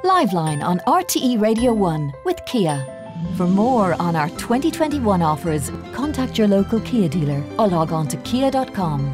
Liveline on RTE Radio 1 with Kia. For more on our 2021 offers, contact your local Kia dealer or log on to kia.com.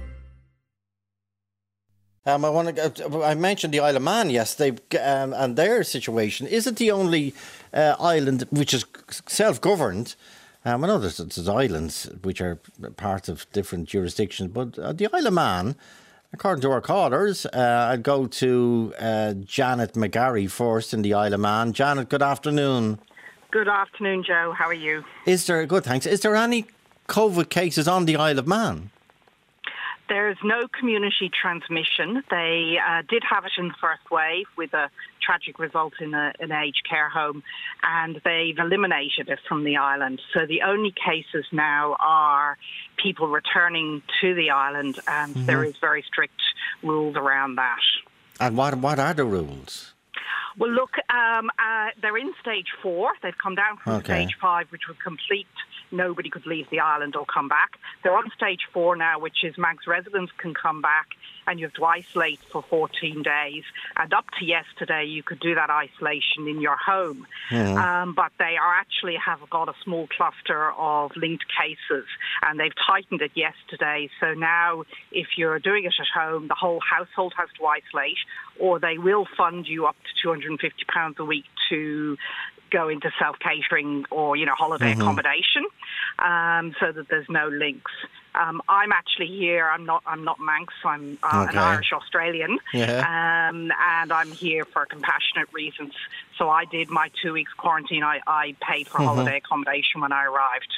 I mentioned the Isle of Man yesterday and their situation. Is it the only island which is self-governed? I know there's islands which are part of different jurisdictions, but the Isle of Man, according to our callers, I'd go to Janet McGarry first in the Isle of Man. Janet, good afternoon. Good afternoon, Joe. How are you? Good, thanks. Is there any COVID cases on the Isle of Man? There's no community transmission. They did have it in the first wave with a tragic result in an aged care home, and they've eliminated it from the island. So the only cases now are people returning to the island, and there is very strict rules around that. And what are the rules? Well, look, they're in stage 4. They've come down from stage 5, which was complete. Nobody could leave the island or come back. They're on stage 4 now, which is Manx residents can come back and you have to isolate for 14 days. And up to yesterday, you could do that isolation in your home. But they have got a small cluster of linked cases, and they've tightened it yesterday. So now, if you're doing it at home, the whole household has to isolate, or they will fund you up to £250 a week to go into self-catering or, holiday accommodation, so that there's no links. I'm actually here. I'm not Manx. I'm an Irish Australian, and I'm here for compassionate reasons. So I did my 2 weeks quarantine. I paid for holiday accommodation when I arrived.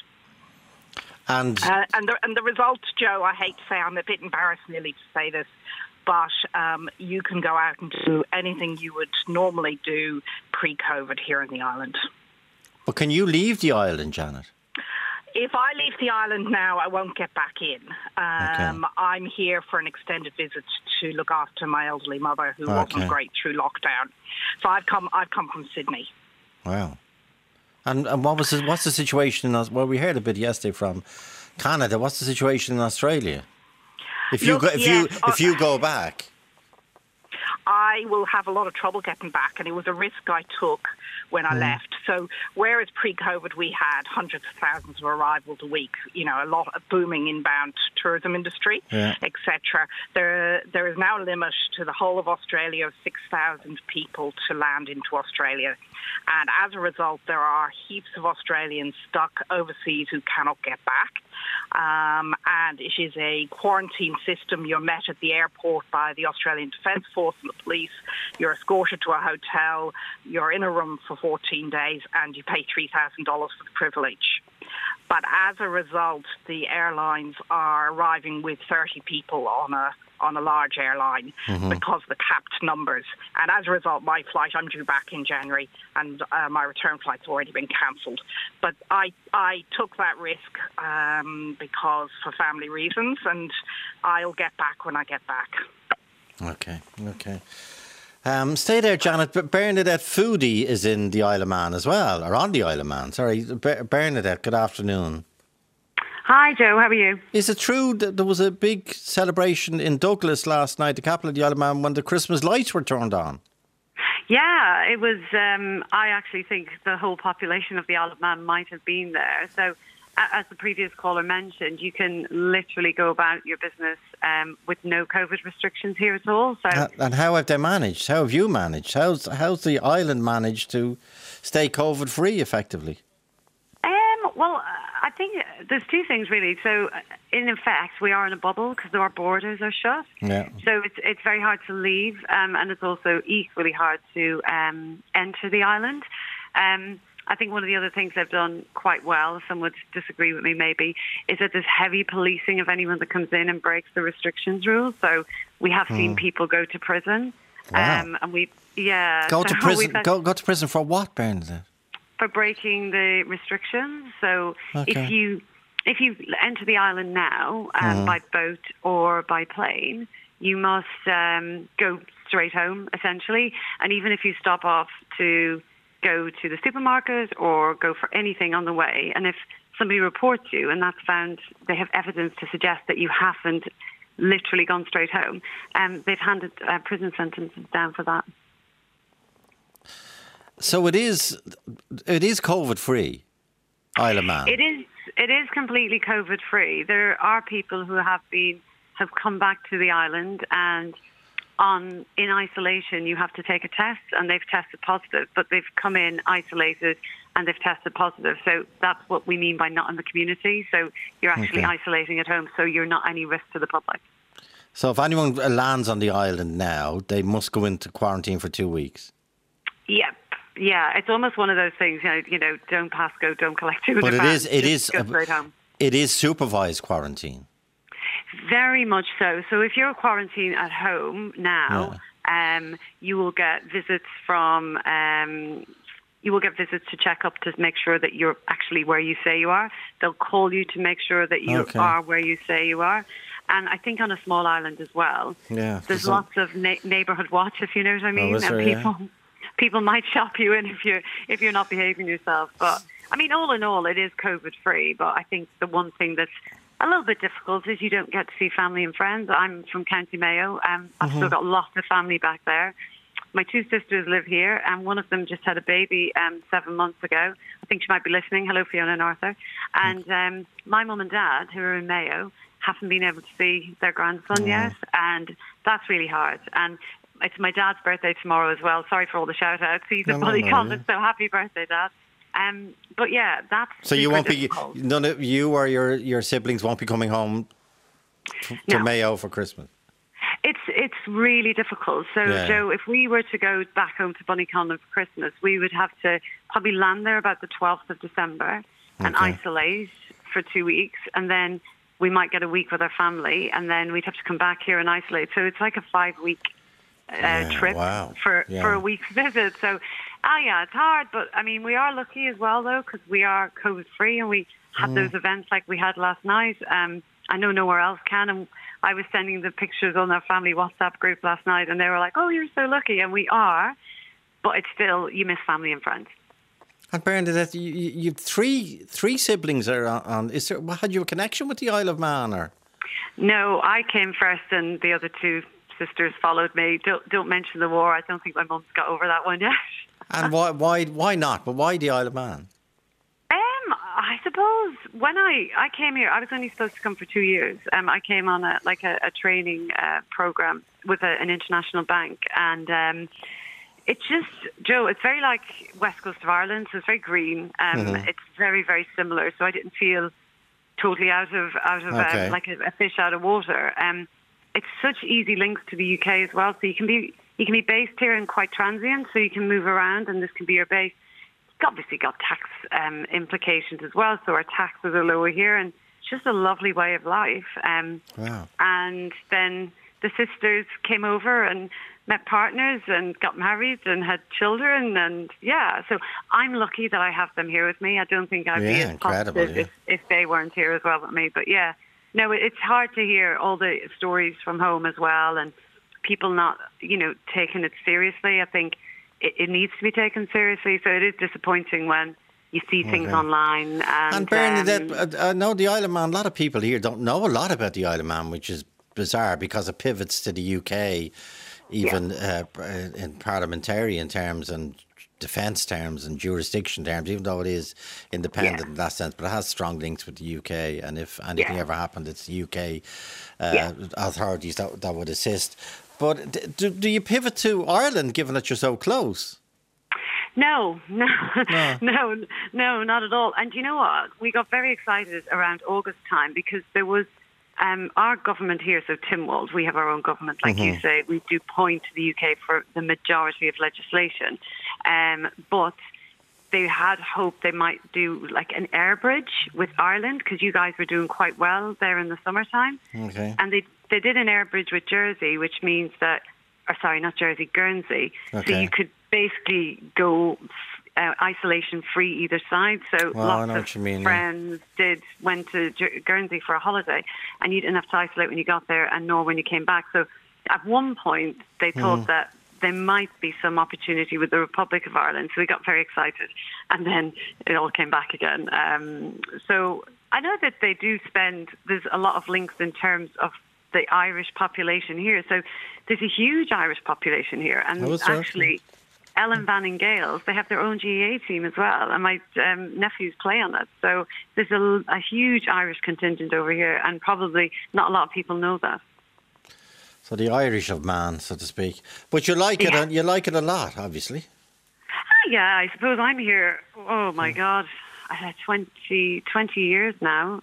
And the result, Joe, I hate to say, I'm a bit embarrassed nearly to say this, but you can go out and do anything you would normally do pre-COVID here in the island. But can you leave the island, Janet? If I leave the island now, I won't get back in. I'm here for an extended visit to look after my elderly mother, who wasn't great through lockdown. So I've come from Sydney. Wow. And what's the situation? Well, we heard a bit yesterday from Canada. What's the situation in Australia? If you go back, I will have a lot of trouble getting back, and it was a risk I took when I left. So whereas pre-COVID we had hundreds of thousands of arrivals a week, a lot of booming inbound tourism industry, etc. There is now a limit to the whole of Australia of 6,000 people to land into Australia. And as a result, there are heaps of Australians stuck overseas who cannot get back. And it is a quarantine system. You're met at the airport by the Australian Defence Force and the police. You're escorted to a hotel. You're in a room for 14 days and you pay $3,000 for the privilege. But as a result, the airlines are arriving with 30 people on a large airline because of the capped numbers. And as a result, my flight, I'm due back in January, and my return flight's already been cancelled. But I took that risk because for family reasons, and I'll get back when I get back. Okay. Stay there, Janet. But Bernadette Foodie is in the Isle of Man as well, or on the Isle of Man. Sorry, Bernadette, good afternoon. Hi, Joe. How are you? Is it true that there was a big celebration in Douglas last night, the capital of the Isle of Man, when the Christmas lights were turned on? Yeah, it was. I actually think the whole population of the Isle of Man might have been there. So, as the previous caller mentioned, you can literally go about your business with no COVID restrictions here at all. So, and how have they managed? How have you managed? How's the island managed to stay COVID-free effectively? Well, I think there's two things really. So, in effect, we are in a bubble because our borders are shut. Yeah. So it's very hard to leave, and it's also equally hard to enter the island. I think one of the other things they've done quite well, if some would disagree with me maybe, is that there's heavy policing of anyone that comes in and breaks the restrictions rules. So we have seen people go to prison. Wow. And Go to prison. Go to prison for what, Bernadette? For breaking the restrictions. So if you enter the island now by boat or by plane, you must go straight home, essentially. And even if you stop off to go to the supermarket or go for anything on the way, and if somebody reports you and that's found, they have evidence to suggest that you haven't literally gone straight home, they've handed prison sentences down for that. So it is COVID-free, Isle of Man. It is completely COVID-free. There are people who have come back to the island, and in isolation you have to take a test, and they've tested positive, but they've come in isolated and they've tested positive. So that's what we mean by not in the community. So you're actually isolating at home, so you're not any risk to the public. So if anyone lands on the island now, they must go into quarantine for 2 weeks. Yep. Yeah, it's almost one of those things, don't pass go, don't collect two. But go straight home. It is supervised quarantine. Very much so. So if you're quarantined at home now, you will get visits to check up to make sure that you're actually where you say you are. They'll call you to make sure that you are where you say you are. And I think on a small island as well, there's lots of neighbourhood watch, if you know what I mean. And people might shop you in if you're not behaving yourself. But I mean, all in all, it is COVID-free. But I think the one thing that's a little bit difficult is you don't get to see family and friends. I'm from County Mayo. I've still got lots of family back there. My two sisters live here, and one of them just had a baby 7 months ago. I think she might be listening. Hello, Fiona and Arthur. And my mum and dad, who are in Mayo, haven't been able to see their grandson yet, and that's really hard. And it's my dad's birthday tomorrow as well. Sorry for all the shout-outs. He's a bloody convent, so happy birthday, Dad. But yeah, that's so you won't difficult. None of you or your siblings won't be coming home to Mayo for Christmas. It's really difficult. So, Joe, if we were to go back home to Bunnyconlon for Christmas, we would have to probably land there about the 12th of December and isolate for 2 weeks, and then we might get a week with our family, and then we'd have to come back here and isolate. So it's like a 5-week trip for a week's visit. So, it's hard, but I mean, we are lucky as well, though, because we are COVID-free, and we had those events like we had last night. I know nowhere else can, and I was sending the pictures on our family WhatsApp group last night, and they were like, "Oh, you're so lucky," and we are, but it's still, you miss family and friends. And Bernadette, you've three siblings are on. Had you a connection with the Isle of Man, or? No, I came first, and the other two sisters followed me. Don't mention the war. I don't think my mum's got over that one yet. And why not? But why the Isle of Man? I suppose when I came here, I was only supposed to come for 2 years. I came on a training program with an international bank, and it's just, Joe, it's very like West Coast of Ireland, so it's very green. It's very, very similar, so I didn't feel totally out of like a fish out of water. It's such easy links to the UK as well, so you can be based here and quite transient, so you can move around, and this can be your base. It's obviously got tax implications as well, so our taxes are lower here, and it's just a lovely way of life. Wow. And then the sisters came over and met partners and got married and had children, and so I'm lucky that I have them here with me. I don't think I'd be as positive if they weren't here as well with me. But no, it's hard to hear all the stories from home as well, and people not, taking it seriously. I think it needs to be taken seriously, so it is disappointing when you see things online. And Bernadette, I know the Isle of Man, a lot of people here don't know a lot about the Isle of Man, which is bizarre because it pivots to the UK, even in parliamentarian terms and defence terms and jurisdiction terms, even though it is independent in that sense, but it has strong links with the UK, and if anything ever happened, it's the UK authorities that would assist. But do you pivot to Ireland, given that you're so close? No, not at all. And you know what? We got very excited around August time because there was our government here, so Tynwald, we have our own government, like you say. We do point to the UK for the majority of legislation. But they had hoped they might do like an air bridge with Ireland, because you guys were doing quite well there in the summertime. Okay. And they did an air bridge with Jersey, which means that, or sorry, not Jersey, Guernsey. Okay. So you could basically go isolation free either side. So lots of friends went to Guernsey for a holiday, and you didn't have to isolate when you got there and nor when you came back. So at one point they thought that there might be some opportunity with the Republic of Ireland. So we got very excited, and then it all came back again. So I know that they do there's a lot of links in terms of the Irish population here. So there's a huge Irish population here, and actually Ellen Banning Gales, they have their own GAA team as well, and my nephews play on it. So there's a huge Irish contingent over here, and probably not a lot of people know that. So the Irish of man, so to speak. But you like it, you like it a lot, obviously. Yeah, I suppose I'm here, oh my God, 20 years now,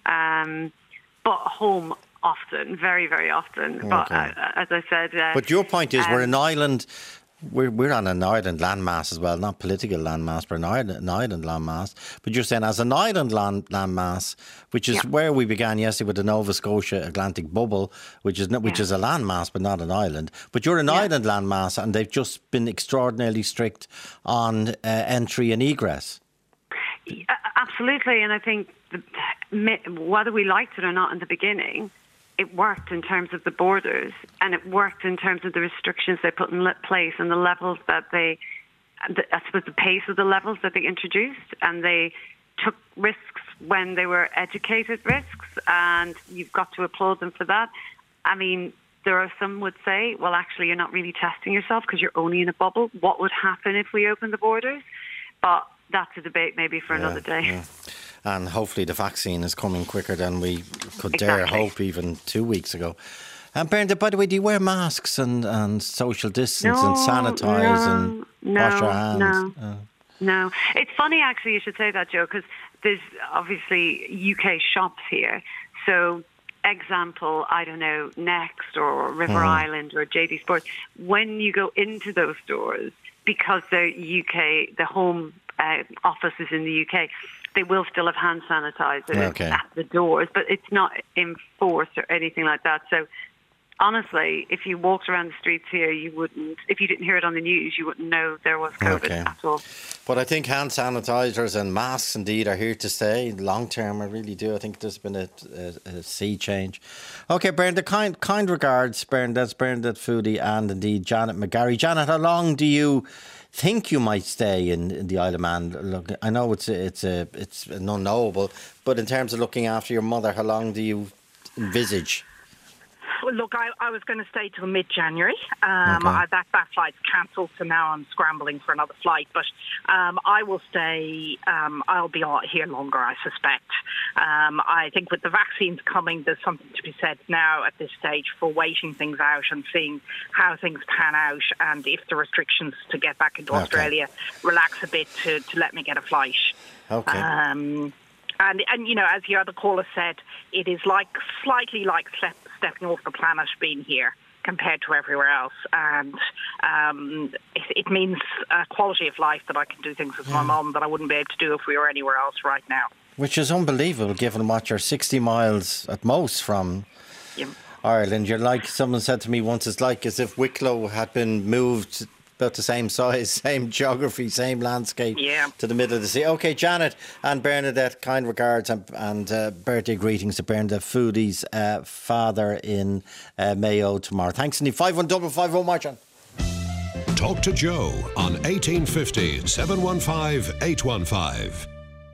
but home often, very, very often. Okay. But as I said... but your point is we're an island... We're on an island landmass as well, not political landmass, but an island landmass. But you're saying as an island landmass, which is where we began yesterday with the Nova Scotia Atlantic bubble, which is a landmass but not an island. But you're an island landmass, and they've just been extraordinarily strict on entry and egress. Absolutely, and I think whether we liked it or not in the beginning, it worked in terms of the borders, and it worked in terms of the restrictions they put in place and the levels that I suppose the pace of the levels that they introduced, and they took risks when they were educated risks, and you've got to applaud them for that. I mean, there are some would say, well, actually, you're not really testing yourself because you're only in a bubble. What would happen if we open the borders? But that's a debate maybe for another day. Yeah. And hopefully the vaccine is coming quicker than we could dare hope even 2 weeks ago. And Bernadette, by the way, do you wear masks and social distance and sanitize and wash your hands? No. It's funny, actually, you should say that, Joe, because there's obviously UK shops here. So, example, I don't know, Next or River Island or JD Sports, when you go into those stores, because the home office is in the UK, they will still have hand sanitizer at the doors, but it's not enforced or anything like that. So honestly, if you walked around the streets here, you wouldn't, if you didn't hear it on the news, you wouldn't know there was COVID at all. But I think hand sanitizers and masks indeed are here to stay long term. I really do. I think there's been a sea change. Okay, Bernadette, kind regards, Bernadette Foodie and indeed Janet McGarry. Janet, how long do you think you might stay in the Isle of Man? Look, I know it's an unknowable, but in terms of looking after your mother, how long do you envisage? Well, look, I was going to stay till mid-January. That flight's cancelled, so now I'm scrambling for another flight. But I will stay. I'll be here longer, I suspect. I think with the vaccines coming, there's something to be said now at this stage for waiting things out and seeing how things pan out, and if the restrictions to get back into Australia relax a bit to let me get a flight. Okay. And you know, as the other caller said, it is slightly like stepping off the planet being here compared to everywhere else, and it means a quality of life that I can do things with my mum that I wouldn't be able to do if we were anywhere else right now. Which is unbelievable, given what you're 60 miles at most from Ireland. You're like, someone said to me once, it's like as if Wicklow had been moved about the same size, same geography, same landscape to the middle of the sea. Okay, Janet and Bernadette, kind regards and birthday greetings to Bernadette Foodie's father in Mayo tomorrow. Thanks, Indeed. 51550, March on. Talk to Joe on 1850 715 815.